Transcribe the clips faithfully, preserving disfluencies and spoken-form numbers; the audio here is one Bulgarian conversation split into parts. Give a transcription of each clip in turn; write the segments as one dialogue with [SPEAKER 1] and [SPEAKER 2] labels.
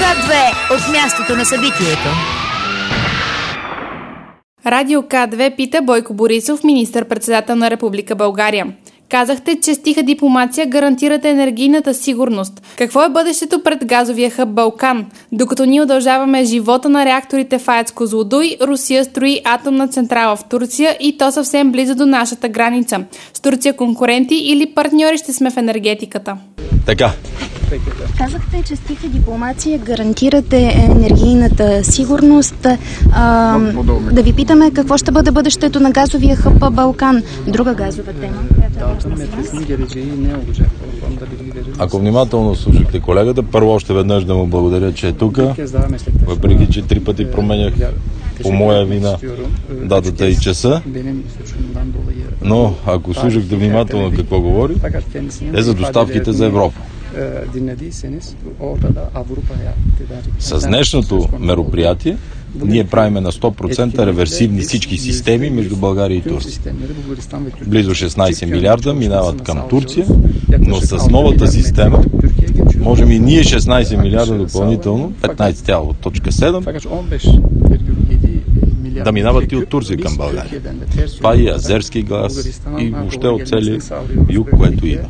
[SPEAKER 1] К две от мястото на събитието.
[SPEAKER 2] Радио К две пита Бойко Борисов, министър-председател на Република България. Казахте, че с тиха дипломация гарантирате енергийната сигурност. Какво е бъдещето пред газовия хъб Балкан? Докато ние удължаваме живота на реакторите в АЕЦ Козлодуй, Русия строи атомна централа в Турция и то съвсем близо до нашата граница. С Турция конкуренти или партньори ще сме в енергетиката?
[SPEAKER 3] Така.
[SPEAKER 4] Казахте, че с тиха дипломация гарантирате енергийната сигурност. А, да ви питаме какво ще бъде бъдещето на газовия хъб Балкан. Друга газова тема, която е важна за нас.
[SPEAKER 3] Ако внимателно слушахте колегата, първо още веднъж да му благодаря, че е тук, въпреки че три пъти променях по моя вина датата и часа. Но ако слушахте внимателно какво говори, е за доставките за Европа. С днешното мероприятие ние правиме на сто процента реверсивни всички системи между България и Турция. Близо шестнайсет милиарда минават към Турция, но с новата система можем и ние шестнайсет милиарда допълнително, петнайсет цяло точка седем, да минават и от Турция към България. Това и азерски газ и въобще от целия юг, което има.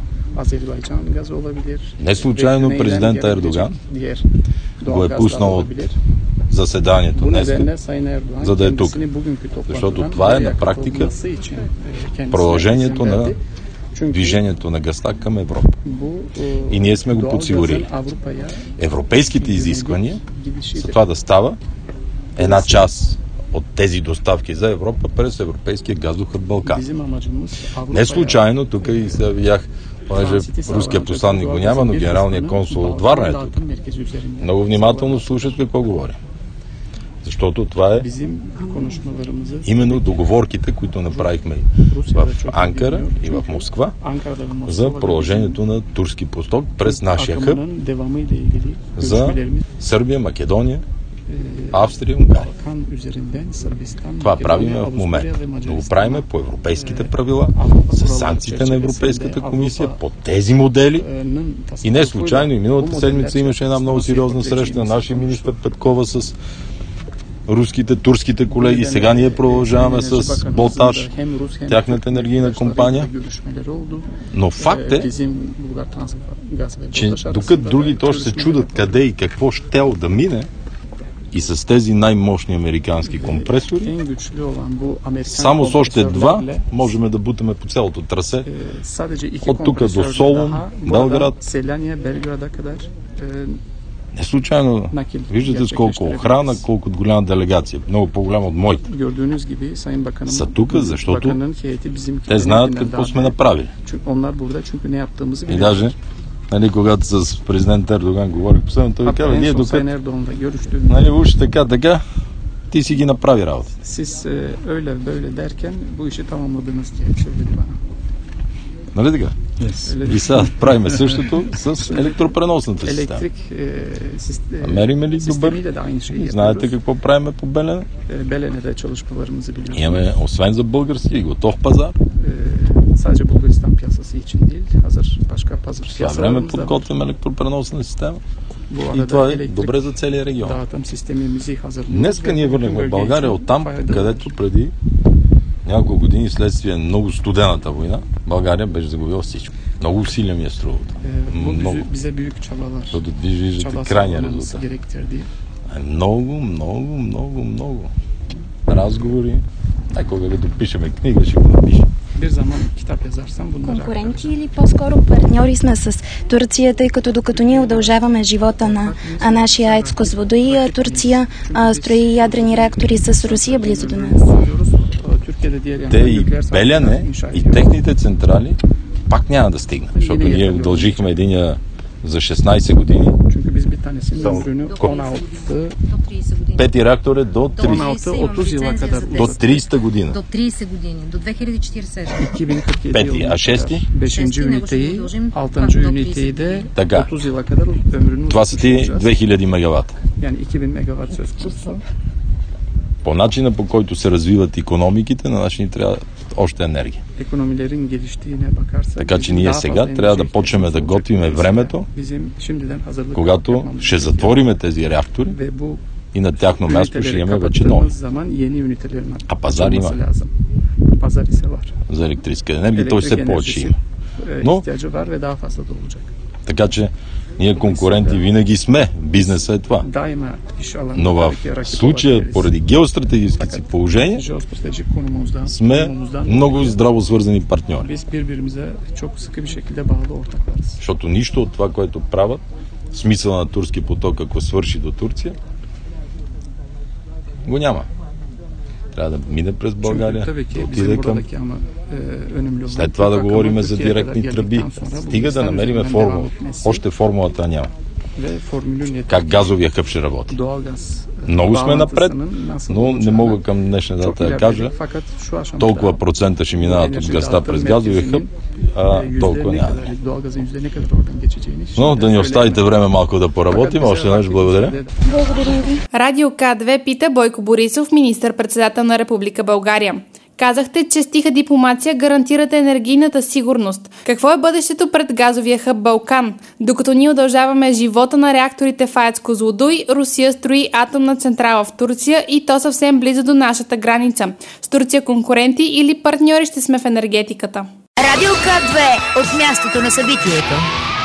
[SPEAKER 3] Не случайно президент Ердоган го е пуснал от заседанието днес, за да е тук. Защото това е на практика продължението на движението на газта към Европа. И ние сме го подсигурили. Европейските изисквания за това да става една част от тези доставки за Европа през европейския газов хъб Балкан. Не случайно, тук и се видях, понеже руският посланник го няма, но генералният консул от Варна е тук. Много внимателно слушат какво говоря. Защото това е именно договорките, които направихме в Анкара и в Москва за продължението на турски поток през нашия хъб за Сърбия, Македония, Австрия, Унгария. Това правиме в момента. Но го правиме по европейските правила, с санкциите на Европейската комисия, по тези модели. И не случайно, и миналата седмица имаше една много сериозна среща на нашия министър Петкова с руските, турските колеги. Сега ние продължаваме с Болтаж, тяхната енергийна компания. Но факт е, че докато другите още се чудат къде и какво щел да мине, и с тези най-мощни американски компресори, само с още два можем да бутаме по цялото трасе от тук до Солун, Белград. Не случайно виждате с колко охрана, колко голяма делегация, много по-голяма от моите. Са тук, защото те знаят какво сме направили. И даже нали, когато с президент Ердоган говорих последно, той ви казва, ние докато нали, уж така, така, ти си ги направи работа. Нали така? Yes. И сега правиме същото с електропреносната система. Мериме ли добър? Знаете какво правиме по Белене? Имаме, освен за български, готов пазар.
[SPEAKER 5] Sadece Bulgaristan piyasası için değil, hazır başka pazar
[SPEAKER 3] piyasalarımız var. Време подготвим електропреносна система. И това е добре за целия регион. Днеска ние върнахме в България от там, където преди няколко години следствие много студената война, България беше загубила всичко. Много усилия ми е струвало. Много. Защото виждате крайния резултат. Много, много, много, много разговори. Ай, когато допишеме книга, ще го напишем.
[SPEAKER 4] Конкуренти или по-скоро партньори сме с Турция, тъй като докато ние удължаваме живота на нашия АЕЦ Козлодуй, Турция а, строи ядрени реактори с Русия близо до нас.
[SPEAKER 3] Те и Белене, и техните централи пак няма да стигнат, защото ние удължихме единия за шестнайсет години. Пети реактор е до трийсета. До трийсета година.
[SPEAKER 6] До трийсет години. До две хиляди и четирийсета.
[SPEAKER 3] Пети, а шести?
[SPEAKER 5] Beşinci üniteyi, altıncı üniteyi de
[SPEAKER 3] така.
[SPEAKER 5] otuz yıla kadar ömrünü
[SPEAKER 3] Това са ти две хиляди мегавата.
[SPEAKER 5] Yani iki bin megawatt söz konusu.
[SPEAKER 3] По начина, по който се развиват икономиките, на нас ни трябва още енергия. Така че ние сега трябва да почнем да готвиме времето, когато ще затвориме тези реактори и на тяхно място ще имаме вече нови. А пазар има за електрическа енергия, той все повече има. Но, така че ние конкуренти винаги сме. Бизнесът е това. Но в случая, поради геостратегическите си положения, сме много здраво свързани партньори. Защото нищо от това, което правят, смисъл на Турски поток, ако свърши до Турция, го няма. Трябва да мине през България, да отиде към... След това да говорим за директни тръби. Стига да намериме формула. Още формулата няма. Как газовия хъб ще работи. Много сме напред, но не мога към днешна дата да кажа толкова процента ще минават от газта през газовия хъб, а толкова няма. Но да ни оставите време малко да поработим. Още веднъж благодаря.
[SPEAKER 4] Благодаря ви.
[SPEAKER 2] Радио К две пита Бойко Борисов, министър-председател на Република България. Казахте, че с тиха дипломация гарантирате енергийната сигурност. Какво е бъдещето пред газовия хъб Балкан? Докато ние удължаваме живота на реакторите в АЕЦ Козлодуй, Русия строи атомна централа в Турция и то съвсем близо до нашата граница. С Турция конкуренти или партньори ще сме в енергетиката?
[SPEAKER 1] Радио К две от мястото на събитието.